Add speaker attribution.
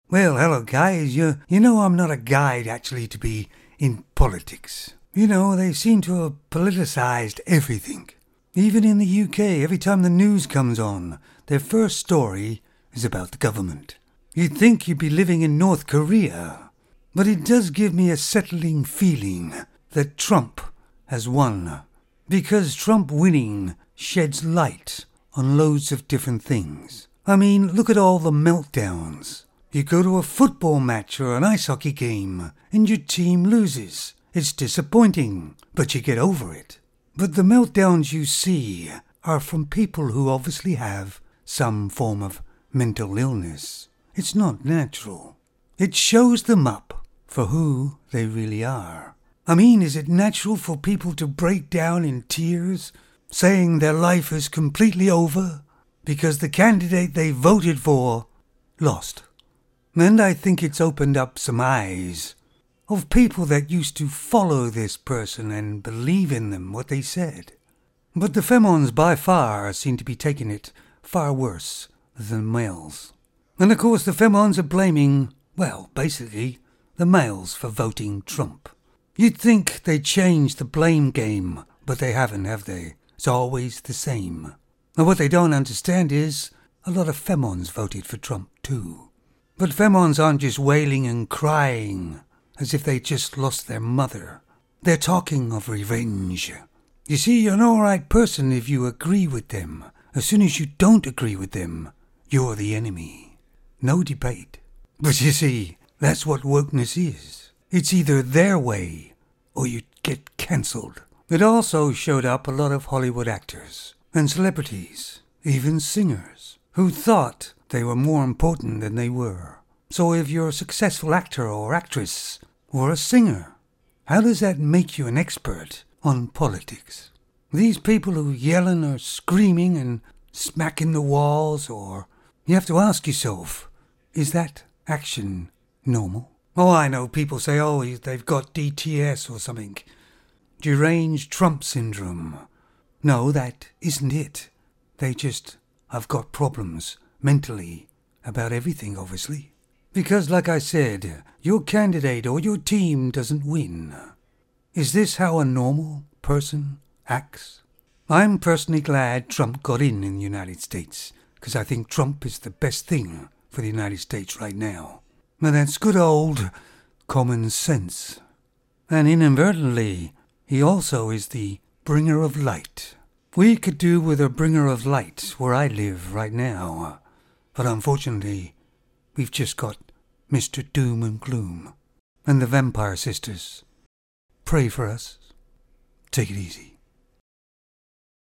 Speaker 1: Well, hello, guys. You know I'm not a guide, actually, to be in politics. You know, they seem to have politicised everything. Even in the UK, every time the news comes on, their first story is about the government. You'd think you'd be living in North Korea. But it does give me a settling feeling that Trump has won. Because Trump winning sheds light on loads of different things. I mean, look at all the meltdowns. You go to a football match or an ice hockey game and your team loses. It's disappointing, but you get over it. But the meltdowns you see are from people who obviously have some form of mental illness. It's not natural. It shows them up for who they really are. I mean, is it natural for people to break down in tears, saying their life is completely over because the candidate they voted for lost? And I think it's opened up some eyes of people that used to follow this person and believe in them, what they said. But the femons by far seem to be taking it far worse than males. And of course the femons are blaming, well, basically, the males for voting Trump. You'd think they'd change the blame game, but they haven't, have they? It's always the same. And what they don't understand is a lot of femons voted for Trump too. But femons aren't just wailing and crying as if they just lost their mother. They're talking of revenge. You see, you're an alright person if you agree with them. As soon as you don't agree with them, you're the enemy. No debate. But you see, that's what wokeness is. It's either their way or you get cancelled. It also showed up a lot of Hollywood actors and celebrities, even singers, who thought they were more important than they were. So if you're a successful actor or actress or a singer, how does that make you an expert on politics? These people who yelling or screaming and smacking the walls, or you have to ask yourself, is that action normal? Oh, I know people say, oh, they've got DTS or something. Deranged Trump syndrome. No, that isn't it. They just have got problems mentally about everything, obviously. Because, like I said, your candidate or your team doesn't win. Is this how a normal person acts? I'm personally glad Trump got in the United States, because I think Trump is the best thing for the United States right now. Now that's good old common sense. And inadvertently, he also is the bringer of light. We could do with a bringer of light where I live right now. But unfortunately, we've just got Mr. Doom and Gloom and the Vampire Sisters. Pray for us. Take it easy.